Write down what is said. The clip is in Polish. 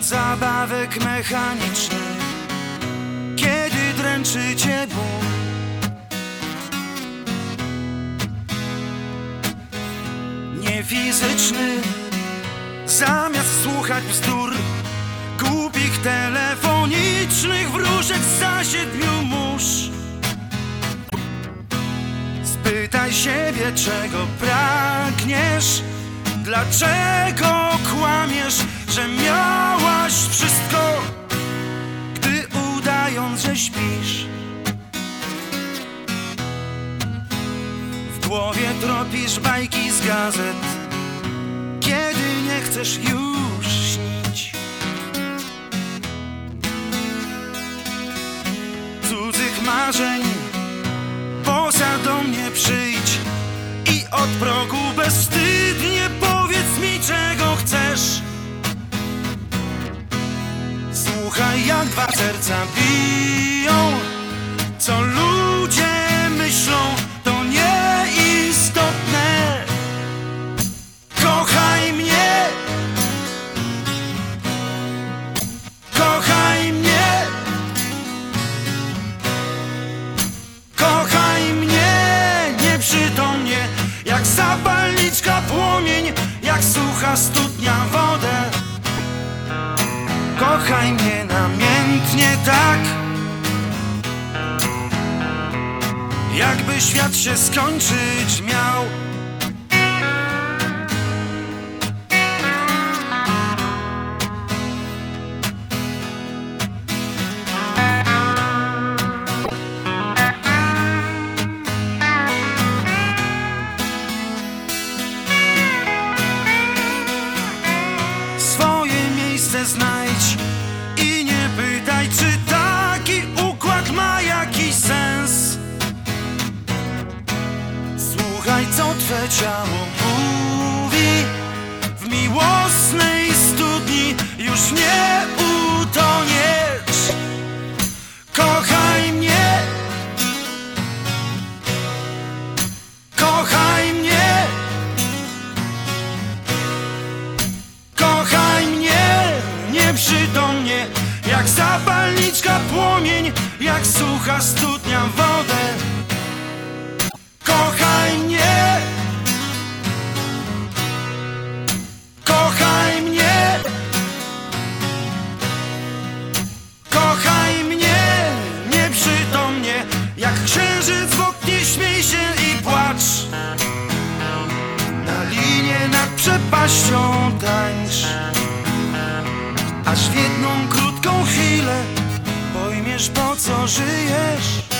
zabawek mechanicznych, kiedy dręczy cię ból. Niefizyczny, zamiast słuchać bzdur, głupich telefonicznych wróżek za 7 mórz. Spytaj siebie, czego pragniesz, dlaczego kłamiesz, że miałaś wszystko, gdy udając, że śpisz. W głowie tropisz bajki z gazet, kiedy nie chcesz już śnić. Cudzych marzeń poza do mnie przyjdź i od progu bezwstydnie powiedz mi, czego chcesz. Słuchaj, jak 2 serca biją, co ludzie myślą, to nieistotne. Kochaj mnie, kochaj mnie, kochaj mnie nieprzytomnie, jak zapalniczka płomień, jak sucha studnia wodę. Kochaj mnie namiętnie tak, jakby świat się skończyć miał. Swoje miejsce znajdź i nie pytaj, czy taki układ ma jakiś sens. Słuchaj, co twe ciało mówi, w miłosnej studni już nie utoniesz. Kochaj mnie, kochaj mnie, kochaj mnie nieprzytomnie, jak zapalniczka płomień, jak sucha studnia wodę. Kochaj mnie, kochaj mnie, kochaj mnie nieprzytomnie, jak księżyc w oknie śmiej się i płacz. Na linie nad przepaścią tańcz, aż w jedną krótką chwilę pojmiesz, po co żyjesz.